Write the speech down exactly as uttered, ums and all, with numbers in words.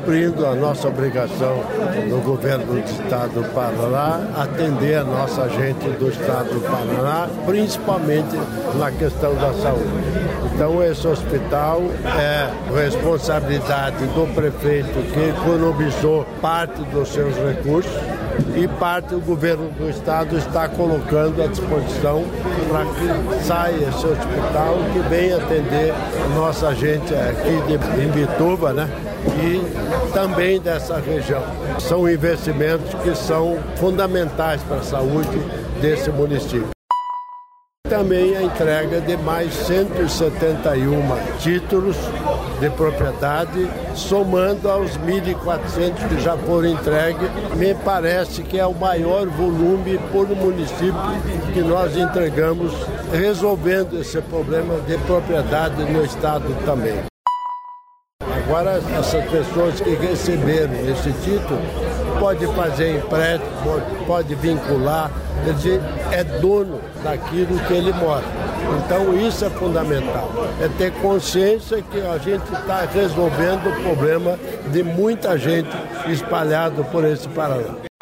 cumprindo a nossa obrigação no governo do Estado do Paraná, atender a nossa gente do Estado do Paraná, principalmente na questão da saúde. Então, esse hospital é responsabilidade do prefeito, que economizou parte dos seus recursos, e parte do governo do estado está colocando à disposição para que saia esse hospital que venha atender a nossa gente aqui de Imbituba, né? E também dessa região. São investimentos que são fundamentais para a saúde desse município. Também a entrega de mais cento e setenta e um títulos de propriedade, somando aos mil e quatrocentos que já foram entregues. Me parece que é o maior volume por município que nós entregamos, resolvendo esse problema de propriedade no estado também. Agora, essas pessoas que receberam esse título pode fazer empréstimo, pode vincular, quer dizer, é dono daquilo que ele mora. Então isso é fundamental, é ter consciência que a gente está resolvendo o problema de muita gente espalhada por esse Paraná.